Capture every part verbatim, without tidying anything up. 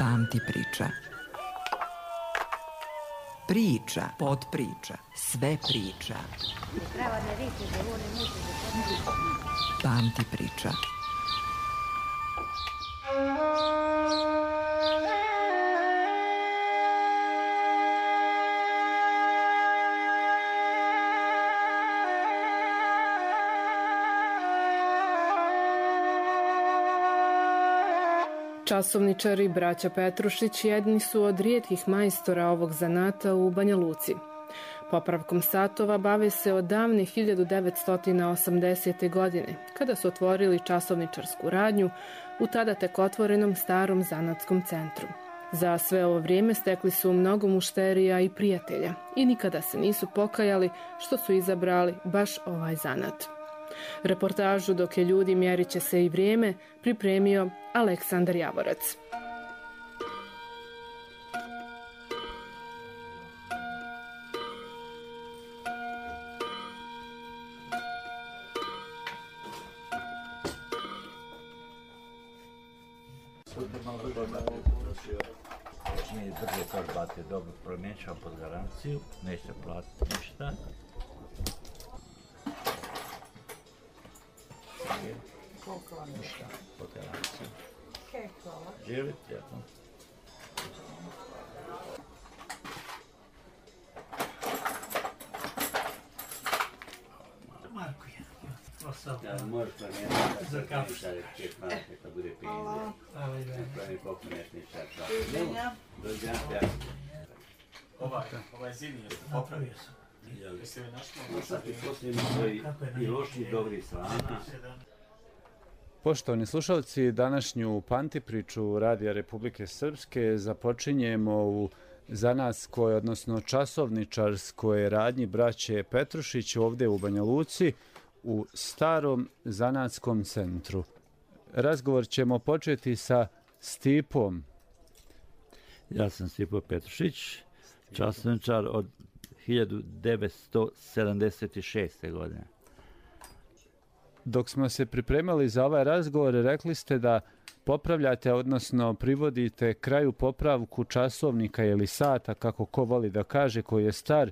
Pamti priča. Priča, podpriča, sve priča. Pamti priča. Časovničari braća Petrušić jedni su od rijetkih majstora ovog zanata u Banja Luci. Popravkom satova bave se od davne hiljadu devetsto osamdesete. godine, kada su otvorili časovničarsku radnju u tada tek otvorenom starom zanatskom centru. Za sve ovo vrijeme stekli su mnogo mušterija i prijatelja i nikada se nisu pokajali što su izabrali baš ovaj zanat. Reportažu Dok je ljudi mjerit će se i vrijeme pripremio Aleksandar Javorac. Nije brže kao bate, dobro promjećam pod garanciju, neće platiti ništa. Koliko vam ništa? Pod garanciju. Okej, hvala. Želite, jako? Marko je. Ja, možeš promijeniti za kafu šta je čet marke, kad bude pizde. Hvala. Hvala i već. Promijeniti koliko nešto šta. Dođenja. Dođenja. Ovaj, ovaj zid je popravio sam. Jeste li našli? Sad je posljedno svoji i loši i dobri strana. Poštovani slušalci, današnju Pamti priču Radija Republike Srpske započinjemo u zanatskoj, odnosno časovničarskoj radnji braće Petrušić ovdje u Banja Luci u starom zanatskom centru. Razgovor ćemo početi sa Stipom. Ja sam Stipo Petrušić, časovničar od hiljadu devetsto sedamdeset šeste. godine. Dok smo se pripremali za ovaj razgovor, rekli ste da popravljate, odnosno privodite kraju popravku časovnika ili sata, kako ko voli da kaže, koji je star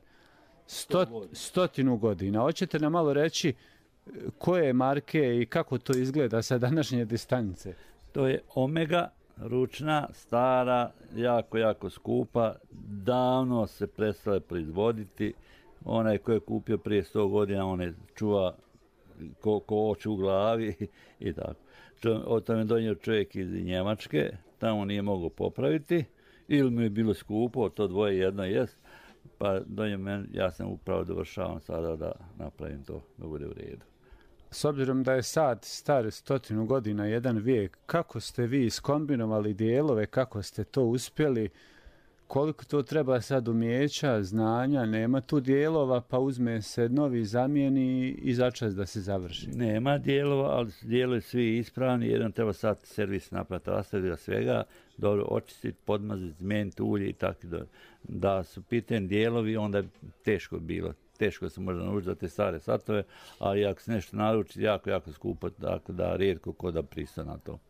sto, stotinu godina. Hoćete nam malo reći koje marke i kako to izgleda sa današnje distance? To je Omega, ručna, stara, jako, jako skupa, davno se prestale proizvoditi. Onaj ko je kupio prije sto godina, on je čuva ko, ko oči u glavi i tako. O tome je donio čovjek iz Njemačke, tamo nije mogao popraviti, ili mu je bilo skupo, to dvoje jedno jest, pa donio meni, ja sam upravo dovršavam sada da napravim to, da bude u redu. S obzirom da je sat star stotinu godina, jedan vijek, kako ste vi iskombinovali dijelove, kako ste to uspjeli, koliko to treba sad umijeća, znanja, nema tu dijelova, pa uzme se novi zamijeni i začas da se završi. Nema dijelova, ali dijelovi svi ispravni, jedan treba sad servis napraviti, rastaviti svega, dobro očistiti, podmaziti, zmijeniti ulje i tako da, da su pitanje dijelovi, onda je teško bilo. Teško se može naučiti za te stare satove, ali ako se nešto naruči, jako, jako skupo, tako da rijetko ko da prista na to.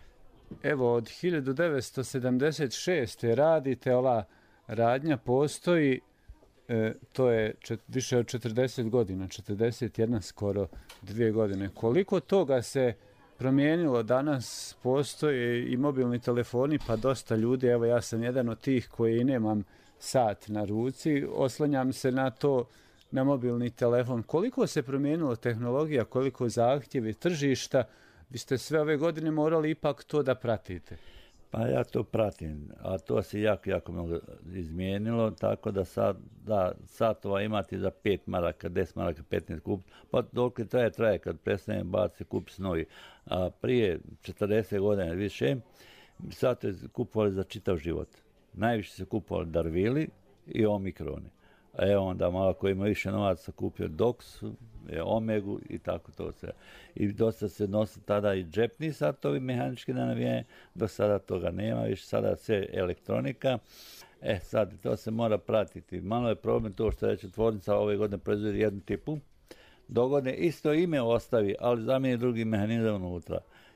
Evo, od hiljadu devetsto sedamdeset šeste. radite, ova radnja postoji, e, to je čet, više od četrdeset godina, četrdeset jedna skoro dvije godine. Koliko toga se promijenilo? Danas postoje i mobilni telefoni, pa dosta ljudi, evo ja sam jedan od tih koji nemam sat na ruci, oslanjam se na to, na mobilni telefon. Koliko se promijenilo tehnologija, koliko zahtjevi tržišta, vi ste sve ove godine morali ipak to da pratite. Pa ja to pratim, a to se jako, jako mnogo izmijenilo, tako da sad, da, satova imate za pet maraka, deset maraka, petnaest kup, pa dok je traje, traje, kad prestane baci, kupi se novi. A prije četrdeset godina više, satove kupovali za čitav život. Najviše se kupovali Darvili i Omikroni. E onda malo ko ima više novaca kupio Doxu, Omegu i tako to se. I dosta se nosi tada i džepni satovi mehanički na navijanje, do sada toga nema, više sada sve elektronika. E sad, to se mora pratiti. Malo je problem to što reče tvornica ove godine proizvodi jednu tipu, dogodne isto ime ostavi, ali zamijeni drugi mehanizam unutra.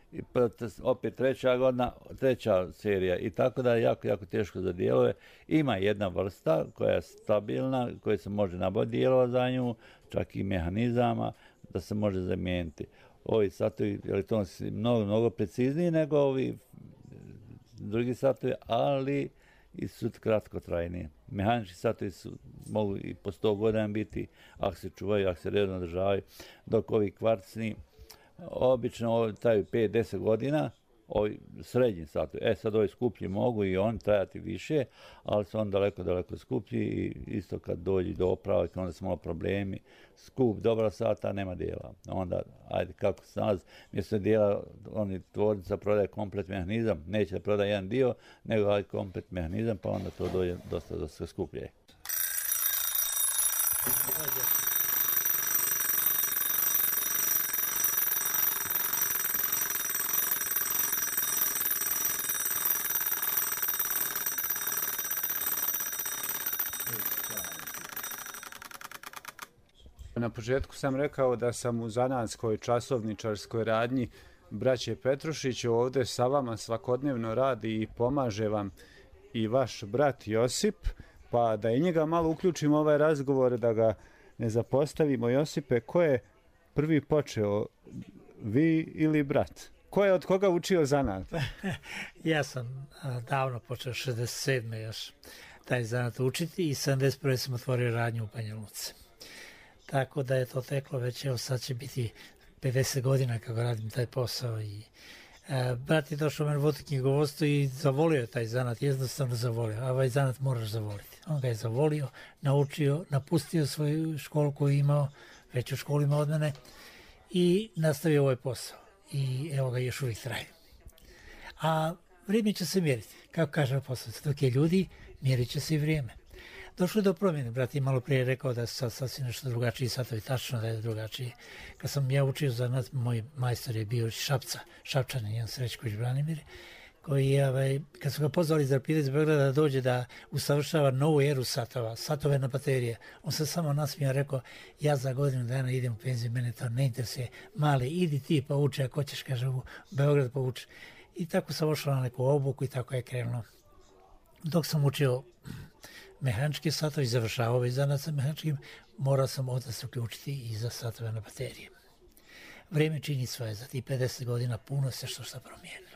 i opet treća godina, treća serija i tako da je jako, jako teško za dijelove. Ima jedna vrsta koja je stabilna, koja se može nabaviti dijelova za nju, čak i mehanizama, da se može zamijeniti. Ovi satovi elektronski mnogo, mnogo precizniji nego ovi drugi satovi, ali i su kratkotrajniji. Mehanički satovi su, mogu i po sto godina biti, ako se čuvaju, ako se redno održavaju, dok ovi kvarcni obično traju pet do deset godina, ovi srednji satovi. E sad ovi skuplji mogu i oni trajati više, ali su on daleko, daleko skuplji i isto kad dođi do opravka, onda su malo problemi. Skup, dobra sata, nema dijela. Onda, ajde, kako se nalazi, mjesto dijela, oni tvornica prodaje komplet mehanizam, neće da prodaje jedan dio, nego ajde komplet mehanizam, pa onda to dođe dosta, dosta skuplje. Na početku sam rekao da sam u zanatskoj časovničarskoj radnji braće Petrušić. Ovdje sa vama svakodnevno radi i pomaže vam i vaš brat Josip, pa da i njega malo uključimo ovaj razgovor, da ga ne zapostavimo. Josipe, ko je prvi počeo, vi ili brat? Ko je od koga učio zanat? Ja sam a, davno počeo, šezdeset sedme još taj zanat učiti i sedamdeset prve sam otvorio radnju u Banja Luci. Tako da je to teklo već, evo sad će biti pedeset godina kako radim taj posao. I, e, brat je došao meni voditi knjigovodstvo i zavolio je taj zanat, jednostavno zavolio. A ovaj zanat moraš zavoliti. On ga je zavolio, naučio, napustio svoju školu koju je imao, već u školi ima od mene, i nastavio ovaj posao. I evo ga još uvijek traje. A vrijeme će se mjeriti. Kako kaže posao, dok je ljudi, mjerit će se i vrijeme. Došlo je do promjene, brat je malo prije rekao da su sad sasvim nešto drugačiji satovi, tačno da je drugačiji. Kad sam ja učio zanat, moj majstor je bio iz Šapca, Šapčanin, Jan Srećković Branimir, koji je, ovaj, kad su ga pozvali iz Arpide iz Beograda da dođe da usavršava novu eru satova, satove na baterije, on se samo nasmijao, rekao, ja za godinu dana idem u penziju, mene to ne interesuje, mali, idi ti pa uči, ako ćeš, kaže, u Beograd pa uči. I tako sam ošao na neku obuku i tako je krenulo. Dok sam učio mehanički satovi, završavao ovaj zanat sa mehaničkim, morao sam ovdje se uključiti i za satove na baterije. Vrijeme čini svoje, za tih pedeset godina puno se što što promijenilo.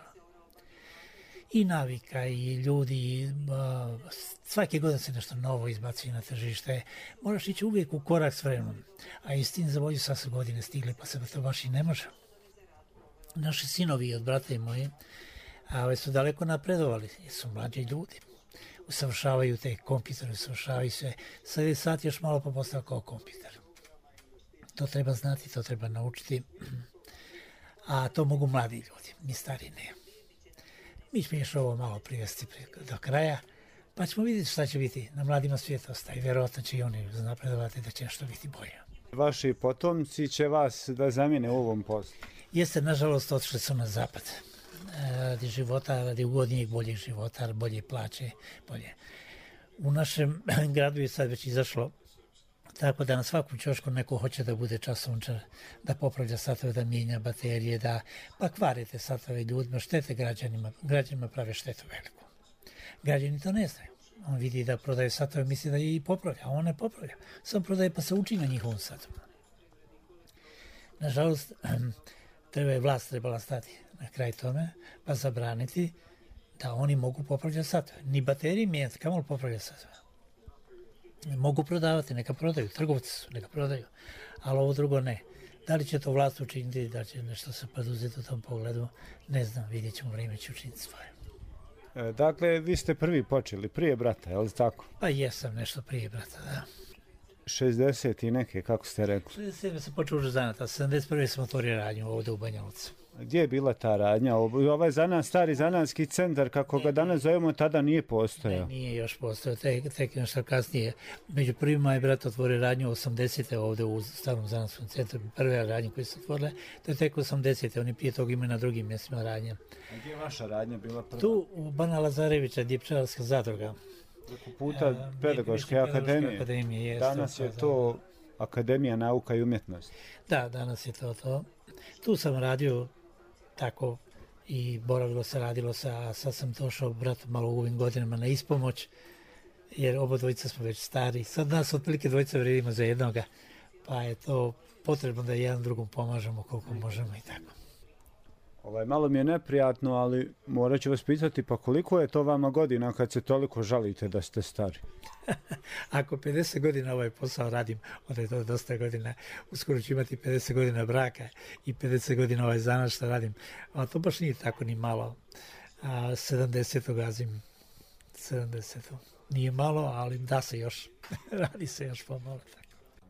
I navika, i ljudi, i, uh, svake godine se nešto novo izbaci na tržište. Moraš ići uvijek u korak s vremenom, a istini za volju sad su godine stigle, pa se to baš i ne može. Naši sinovi od brata i moji a, su daleko napredovali, jer su mlađi ljudi. Usavršavaju te kompjutere, usavršavaju sve. Sad je sat još malo pa postao kao kompjuter. To treba znati, to treba naučiti. A to mogu mladi ljudi, mi stari ne. Mi ćemo još ovo malo privesti do kraja, pa ćemo vidjeti šta će biti. Na mladima svijet ostaje, vjerojatno će i oni napredovati da će nešto biti bolje. Vaši potomci će vas da zamijene u ovom poslu? Jeste, nažalost, otišli su na zapad. Radi života, radi ugodnijeg, boljeg života, bolje plaće, bolje. U našem gradu je sad već izašlo tako da na svakom ćošku neko hoće da bude časovničar, da popravlja satove, da mijenja baterije, da pa kvarite satove ljudima, štete građanima, građanima prave štetu veliku. Građani to ne znaju. On vidi da prodaje satove, misli da je i popravlja, a on ne popravlja. Sam prodaje pa se uči na njihovom satovu. Nažalost, treba je vlast trebala stati na kraj tome, pa zabraniti da oni mogu popravljati satove. Ni baterije mijenjati, kamo li popravljati satove? Mogu prodavati, neka prodaju, trgovci su, neka prodaju, ali ovo drugo ne. Da li će to vlast učiniti, da će nešto se poduzeti u tom pogledu, ne znam, vidjet ćemo, vrijeme će učiniti svoje. E, dakle, vi ste prvi počeli, prije brata, je li tako? Pa jesam nešto prije brata, da. šezdeset i neke, kako ste rekli? šezdeset sedme sam počeo už zanat, sedamdeset prve sam otvorio radnju ovdje u Banja Luci. Gdje je bila ta radnja? Ovaj zanat, stari zanatski centar, kako ga danas zovemo, tada nije postojao. Ne, nije još postojao, tek, tek nešto kasnije. Među prvima je brat otvorio radnju osamdesete ovdje u starom zanatskom centru. Prve radnje koje su otvorile, to je tek osamdesete, oni prije toga imaju na drugim mjestima radnje. A gdje je vaša radnja bila prva? Tu u Bana Lazarevića, gdje je pčelarska zadruga. Preko puta pedagoške akademije. akademije jest, danas je to Akademija nauka i umjetnosti. Da, danas je to to. Tu sam radio tako i boravilo se, radilo se, a sad sam došao bratu malo u ovim godinama na ispomoć, jer oba dvojica smo već stari. Sad nas otprilike dvojica vredimo za jednoga, pa je to potrebno da jedan drugom pomažemo koliko možemo i tako. Ovaj, malo mi je neprijatno, ali morat ću vas pitati, pa koliko je to vama godina kad se toliko žalite da ste stari? Ako pedeset godina ovaj posao radim, onda je to dosta godina. Uskoro ću imati pedeset godina braka i pedeset godina ovaj zanat što radim. A to baš nije tako ni malo. A, sedamdeset gazim. sedamdeset Nije malo, ali da se još. Radi se još pomalo tako.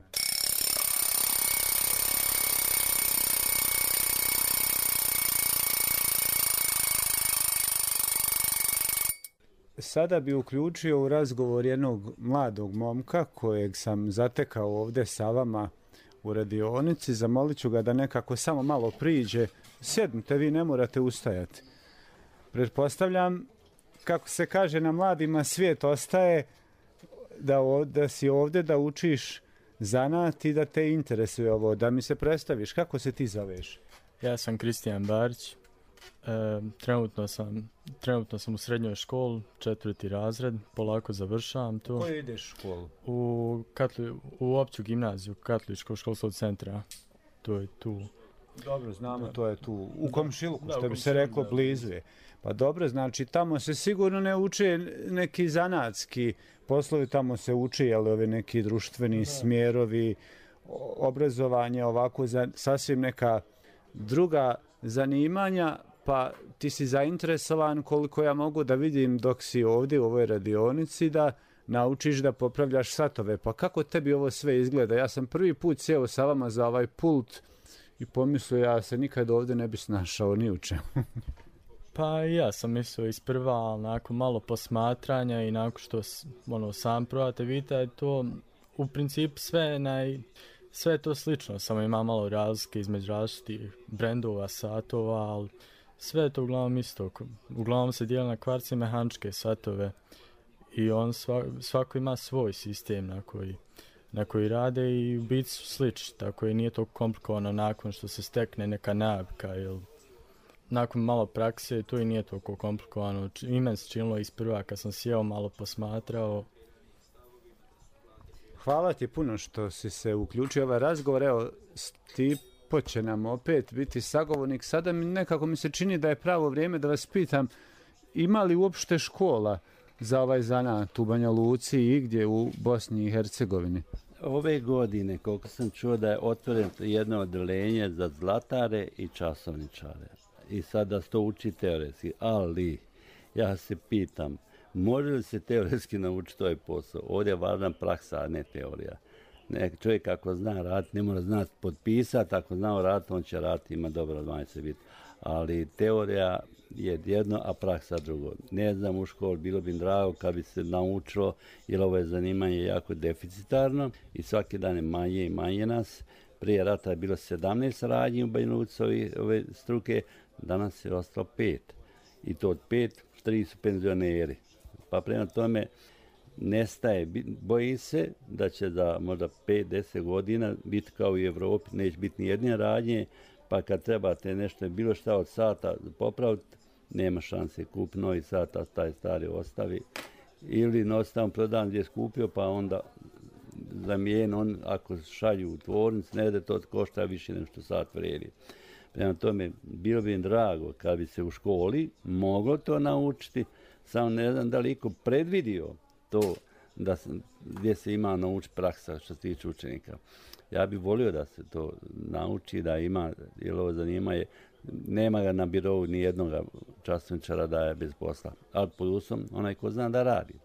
Sada bi uključio u razgovor jednog mladog momka kojeg sam zatekao ovdje sa vama u radionici. Zamolit ću ga da nekako samo malo priđe. Sjednite, vi ne morate ustajati. Pretpostavljam, kako se kaže na mladima, svijet ostaje da, da si ovdje da učiš zanat i da te interesuje ovo. Da mi se predstaviš, kako se ti zoveš? Ja sam Kristijan Barić. E, trenutno, sam, trenutno sam u srednjoj školi, četvrti razred, polako završavam to. Koju ideš školu? U, Katli, u opću gimnaziju Katoličkog školskog centra, to je tu. Dobro, znamo, da. To je tu, u komšiluku, Da, što u bi se komšiluku, reklo, da. blizu je. Pa dobro, znači tamo se sigurno ne uče neki zanatski poslovi, tamo se uči, jel, ovi neki društveni da. smjerovi, obrazovanje, ovako, za, sasvim neka druga zanimanja. Pa ti si zainteresovan, koliko ja mogu da vidim dok si ovdje u ovoj radionici, da naučiš da popravljaš satove. Pa kako tebi ovo sve izgleda? Ja sam prvi put sjeo sa vama za ovaj pult i pomislio ja se nikad ovdje ne bi snašao ni u čemu. Pa ja sam mislio isprva, ali nakon malo posmatranja i nakon što ono, sam probate vidite, je to u principu sve naj... Sve je to slično, samo ima malo razlike između različitih brendova, satova, ali sve je to uglavnom isto. Uglavnom se dijeli na kvarci mehaničke satove i on svak, svako ima svoj sistem na koji, na koji rade i u biti su slični, tako i nije to komplikovano nakon što se stekne neka navika ili nakon malo prakse to i nije toliko komplikovano. Imen se činilo isprva kad sam sjeo malo posmatrao. Hvala ti puno što si se uključio ovaj razgovor. Evo, Stipo će nam opet biti sagovornik. Sada mi nekako mi se čini da je pravo vrijeme da vas pitam, ima li uopšte škola za ovaj zanat u Banja Luci i gdje u Bosni i Hercegovini? Ove godine, koliko sam čuo da je otvoreno jedno odeljenje za zlatare i časovničare. I sada se to uči teoretski, ali ja se pitam, može li se teoretski naučiti ovaj posao? Ovdje je važna praksa, a ne teorija. Nek čovjek ako zna raditi, ne mora znati potpisati, ako zna raditi, on će raditi, ima dobro znanje se biti. Ali teorija je jedno, a praksa drugo. Ne znam u školi, bilo bi drago kad bi se naučilo, jer ovo je zanimanje jako deficitarno i svaki dan je manje i manje nas. Prije rata je bilo sedamnaest radnji u Banja Luci ove struke, danas je ostalo pet. I to od pet, tri su penzioneri. Pa prema tome nestaje, bojim se da će za možda pet do deset godina biti kao u Evropi, neće biti ni jedne radnje, pa kad trebate nešto, bilo šta od sata popraviti, nema šanse, kup novi sat, a taj stari ostavi. Ili nostavom prodan gdje je skupio, pa onda zamijen, on ako šalju u tvornicu, ne da to košta više nego što sat vredi. Prema tome, bilo bi im drago kad bi se u školi moglo to naučiti, samo ne znam da li iko predvidio to da se, gdje se ima naučiti praksa što se tiče učenika. Ja bih volio da se to nauči, da ima, jer ovo zanimanje, nema ga na birovu ni jednog časovničara da je bez posla. Ali pod uslovom onaj ko zna da radi.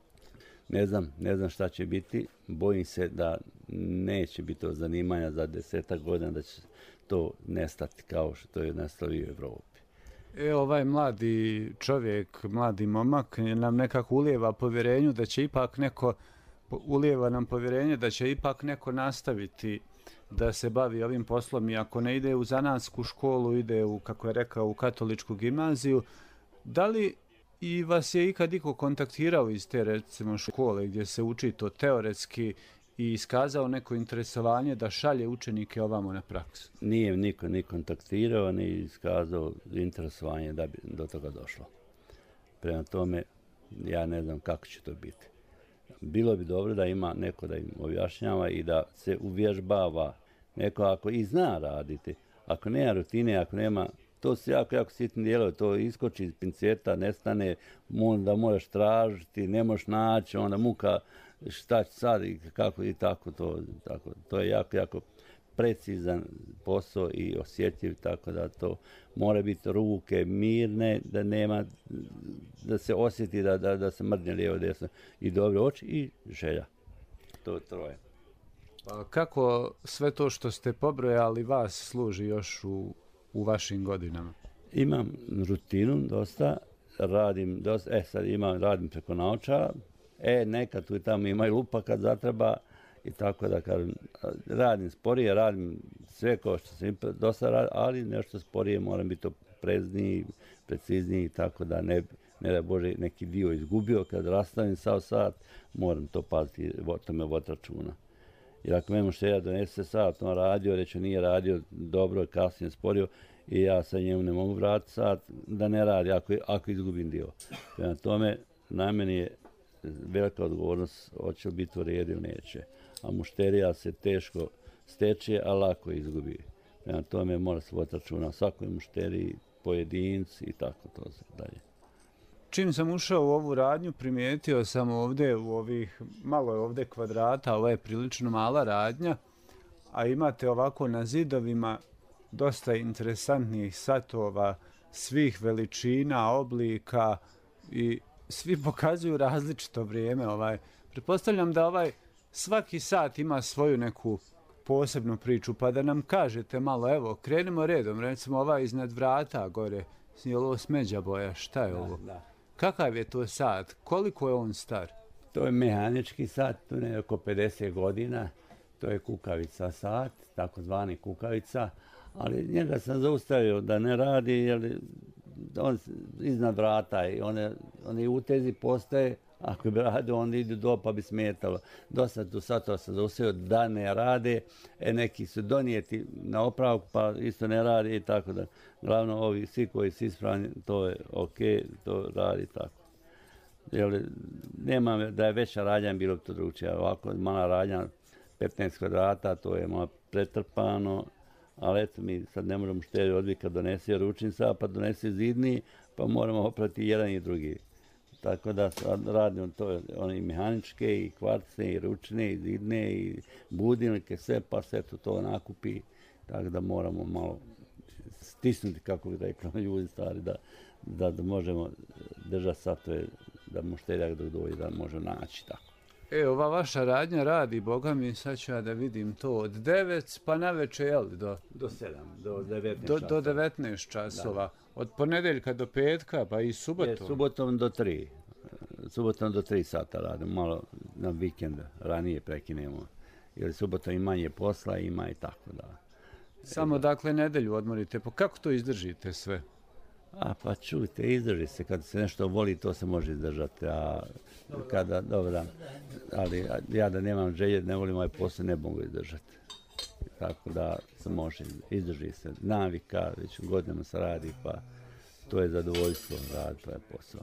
Ne znam, ne znam šta će biti, bojim se da neće biti to zanimanja za desetak godina, da će to nestati kao što je nestalo i u Evropi. E, ovaj mladi čovjek, mladi momak nam nekako ulijeva povjerenju da će ipak neko, ulijeva nam povjerenje da će ipak neko nastaviti da se bavi ovim poslom i ako ne ide u zanatsku školu, ide u, kako je rekao, u katoličku gimnaziju. Da li i vas je ikad iko kontaktirao iz te recimo škole gdje se uči to teoretski i iskazao neko interesovanje da šalje učenike ovamo na praksu? Nije niko ni kontaktirao, ni iskazao interesovanje da bi do toga došlo. Prema tome, ja ne znam kako će to biti. Bilo bi dobro da ima neko da im objašnjava i da se uvježbava. Neko ako i zna raditi, ako nema rutine, ako nema, to su jako, jako sitni dijelovi, to iskoči iz pinceta, nestane, onda moraš tražiti, ne možeš naći, onda muka šta će sad i kako i tako to. Tako. To je jako, jako precizan posao i osjetljiv, tako da to mora biti ruke mirne, da nema, da se osjeti da, da, da se mrdnje lijevo desno i dobre oči i želja. To troje. Pa kako sve to što ste pobrojali vas služi još u, u vašim godinama? Imam rutinu dosta, radim dosta, e sad imam, radim preko naočara, e nekad tu i tamo ima i lupa kad zatreba i tako da kažem, radim sporije, radim sve kao što sam dosta radio, ali nešto sporije moram biti oprezniji, precizniji, tako da ne, ne da Bože neki dio izgubio, kad rastavim sav sat, moram to paziti, to me vod računa. Jer ako me mušterija donese sat, on radio, reći nije radio dobro, kasnije sporio i ja sa njemu ne mogu vratiti sat da ne radi ako, ako izgubim dio. Prema tome, na meni je velika odgovornost, hoće li biti u redu ili neće. A mušterija se teško steče, a lako izgubi. Prema tome mora se voditi računa o svakoj mušteriji, pojedinci i tako to dalje. Čim sam ušao u ovu radnju, primijetio sam ovdje u ovih, malo je ovdje kvadrata, ovo je prilično mala radnja, a imate ovako na zidovima dosta interesantnih satova, svih veličina, oblika i svi pokazuju različito vrijeme. Ovaj. Pretpostavljam da ovaj svaki sat ima svoju neku posebnu priču, pa da nam kažete malo, evo, krenemo redom, recimo ovaj iznad vrata gore, je li ovo smeđa boja, šta je ovo? Da, da. Kakav je to sat? Koliko je on star? To je mehanički sat, to je oko pedeset godina, to je kukavica sat, takozvani kukavica, ali njega sam zaustavio da ne radi, jer on iznad vrata i one, one utezi postaje, ako bi radio, onda idu do pa bi smetalo. Dosta tu satova sam zaustavio da ne rade, e neki su donijeti na opravku pa isto ne radi i tako da. Glavno ovi svi koji su ispravni, to je ok, to radi tako. Jer nema da je veća radnja bilo to drugčije. Ovako mala radnja, petnaest kvadrata, to je malo pretrpano, ali eto mi sad ne možemo šteri odbiti kad donese ručnica, pa donese zidni, pa moramo oprati jedan i drugi. Tako da radimo to, one i mehaničke, i kvarcne, i ručne, i zidne, i budilnike, sve, pa sve to, to nakupi. Tako da moramo malo stisnuti, kako bi rekli ljudi stari, da, da, da možemo držati satove, da mušterijak dok dođe, da može naći tako. E, ova vaša radnja radi, boga mi, sad ću ja da vidim to, od devet pa naveče, jel, do, do sedam, do devetnaest do, časova. Do devetnaest časova. Da. Od ponedeljka do petka, pa i subotom. Je, subotom do tri. Subotom do tri sata radimo, malo na vikend, ranije prekinemo. Jer subotom i manje posla ima i tako da. Samo e, dakle nedelju odmorite, pa kako to izdržite sve? A pa čujte, izdrži se, kad se nešto voli to se može izdržati, a kada, dobra, ali ja da nemam želje, ne volim ovaj posao, ne mogu izdržati. Tako da se može, izdrži se, navika, već godinama se radi, pa to je zadovoljstvo raditi ovaj posao.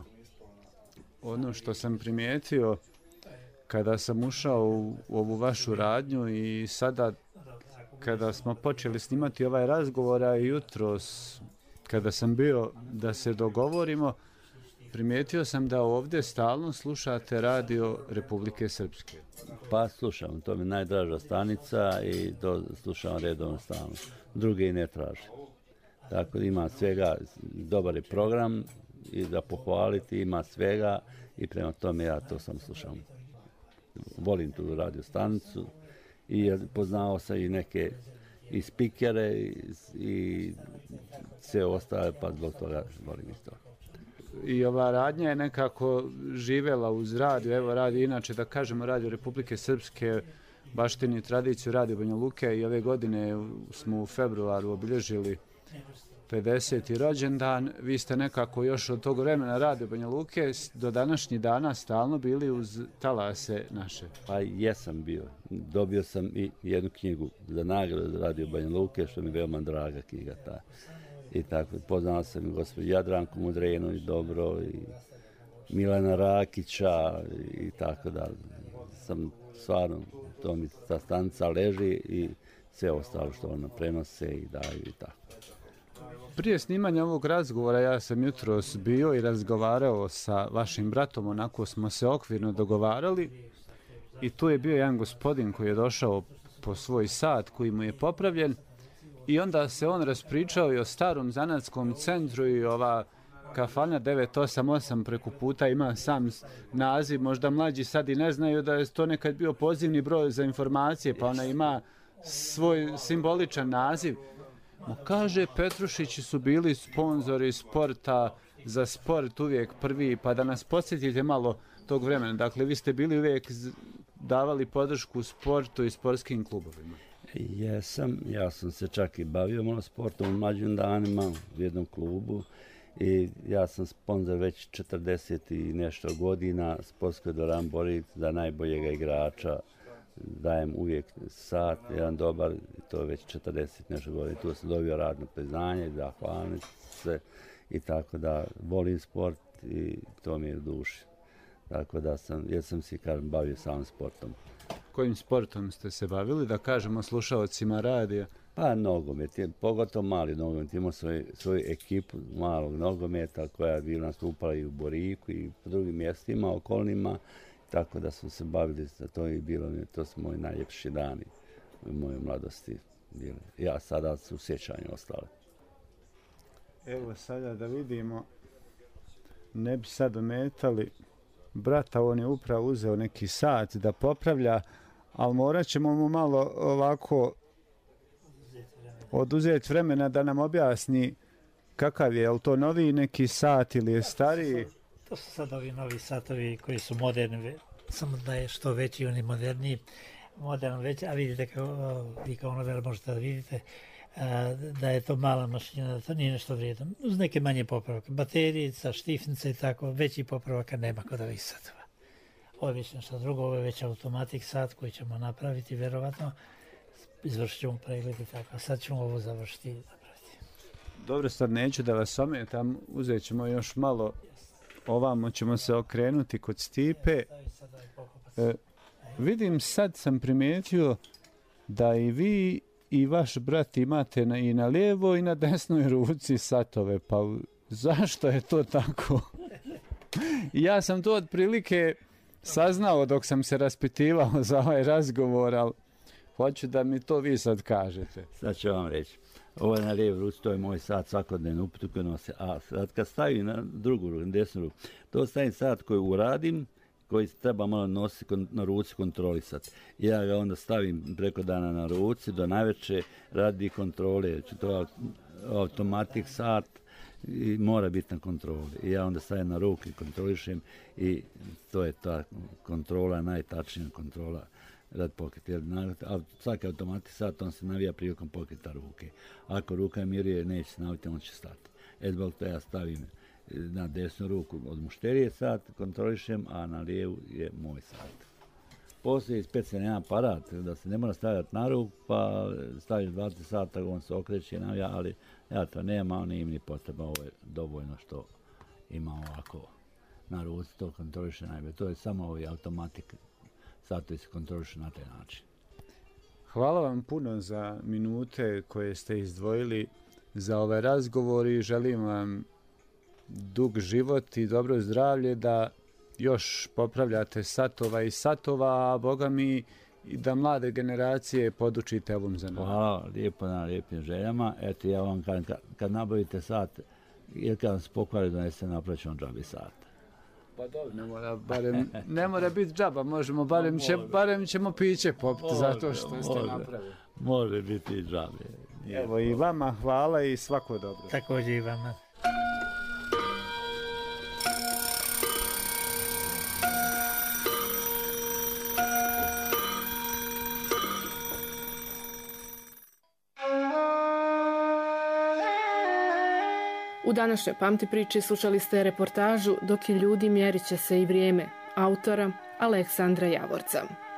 Ono što sam primijetio kada sam ušao u, u ovu vašu radnju i sada kada smo počeli snimati ovaj razgovor, a jutros kada sam bio da se dogovorimo, primijetio sam da ovdje stalno slušate radio Republike Srpske. Pa slušam, to mi je najdraža stanica i to slušam redovno stalno. Druge i ne tražim. Tako da ima svega, dobar je program i da pohvaliti, ima svega i prema tome ja to sam slušam. Volim tu radio stanicu i poznao sam i neke i spikere i, i sve ostale, pa zbog toga volim isto. I ova radnja je nekako živela uz radio, evo radio, inače da kažemo radio Republike Srpske, baštini tradiciju radio Banja Luke i ove godine smo u februaru obilježili pedeseti rođendan. Vi ste nekako još od tog vremena Radio Banja Luke do današnjih dana stalno bili uz talase naše. Pa jesam bio. Dobio sam i jednu knjigu za nagradu Radio Banja Luke, što mi je veoma draga knjiga ta. I tako, poznao sam i gospođu Jadranku Mudrenović dobro i Milana Rakića i tako da sam stvarno, to mi ta stanica leži i sve ostalo što ona prenose i daju i tako. Prije snimanja ovog razgovora ja sam jutros bio i razgovarao sa vašim bratom, onako smo se okvirno dogovarali i tu je bio jedan gospodin koji je došao po svoj sat koji mu je popravljen i onda se on raspričao i o starom zanatskom centru i ova kafana devet osam osam preko puta ima sam naziv, možda mlađi sad i ne znaju da je to nekad bio pozivni broj za informacije, pa ona ima svoj simboličan naziv. Ma kaže, Petrušići su bili sponzori sporta, za sport uvijek prvi, pa da nas podsjetite malo tog vremena. Dakle, vi ste bili uvijek davali podršku sportu i sportskim klubovima. Jesam, ja sam se čak i bavio malo sportom u mlađim danima u jednom klubu i ja sam sponzor već četrdeset i nešto godina, sportskoj dvoran Borić za najboljega igrača. Dajem uvijek sat, jedan dobar, to je već četrdeset nešto godina. Tu sam dobio radno priznanje, zahvalnice se i tako da volim sport i to mi je u duši. Tako da sam, jer sam si, kažem, bavio samim sportom. Kojim sportom ste se bavili, da kažemo slušaocima radija? Pa nogomet, pogotovo mali nogomet. Imao svoj, svoju ekipu malog nogometa koja je bila nastupala i u Boriku i po drugim mjestima, okolnima. Tako da smo se bavili za to i bilo mi, to su moji najljepši dani u mojoj mladosti bili. Ja sada su sjećanje ostale. Evo sada da vidimo, ne bi sad ometali brata, on je upravo uzeo neki sat da popravlja, ali morat ćemo mu malo ovako oduzeti vremena da nam objasni kakav je, je li to novi neki sat ili je stariji? To su sad ovi novi satovi koji su moderni, samo da je što veći, oni moderniji, moderno veći, a vidite kao, vi kao novinar možete da vidite da je to mala mašina, da to nije nešto vrijedno. Uz neke manje popravke, baterijica, štifnice i tako, veći popravaka nema kod ovih satova. Ovo je više nešto drugo, ovo je već automatik sat koji ćemo napraviti, vjerovatno, izvršit ćemo pregled i tako, a sad ćemo ovo završiti i napraviti. Dobro, sad neću da vas ometam, uzet ćemo još malo. Ovamo ćemo se okrenuti kod Stipe. E, vidim, sad sam primijetio da i vi i vaš brat imate na, i na lijevoj i na desnoj ruci satove. Pa zašto je to tako? Ja sam to otprilike saznao dok sam se raspitivao za ovaj razgovor, ali hoću da mi to vi sad kažete. Sad ću vam reći. Ovo je na lijevu ruci, to je moj sat svakodnevno uputu koji nose. A sad kad stavim na drugu ruku, na desnu ruku, to stavim sat koji uradim, koji treba malo nositi na ruci kontrolisati. Ja ga onda stavim preko dana na ruci, do navečer radi kontrole. To je automatik sat i mora biti na kontroli. I ja onda stavim na ruku i kontrolišem i to je ta kontrola, najtačnija kontrola rad pokreta. Jer svaki automatik sat, on se navija prilikom pokreta ruke. Ako ruka miruje, neće se naviti, on će stati. E zbog to ja stavim na desnu ruku od mušterije sat, kontrolišem, a na lijevu je moj sat. Postoji specijalni aparat da se ne mora stavljati na ruku, pa staviš dvadeset sata, on se okreće i navija, ali ja to nema, on im ni potreba, ovo je dovoljno što ima ovako na ruci, to kontroliše najbolje. To je samo ovaj automatik. Zato se kontroliše na taj način. Hvala vam puno za minute koje ste izdvojili za ovaj razgovor i želim vam dug život i dobro zdravlje, da još popravljate satova i satova, a Boga mi i da mlade generacije podučite ovom zanatu. Hvala lijepo na lijepim željama. Eto, ja vam kad, kad nabavite sat, jer kad vam se pokvari donese, napravit ću džabi sat. Pa dobro, ne mora, barem, ne mora biti džaba, možemo, barem, će, barem ćemo piće popiti zato što ste napravili. Može biti i džabe. Evo i vama hvala i svako dobro. Također i vama. U današnjoj Pamti priči slušali ste reportažu Dok i ljudi mjerit će se i vrijeme, autora Aleksandra Javorca.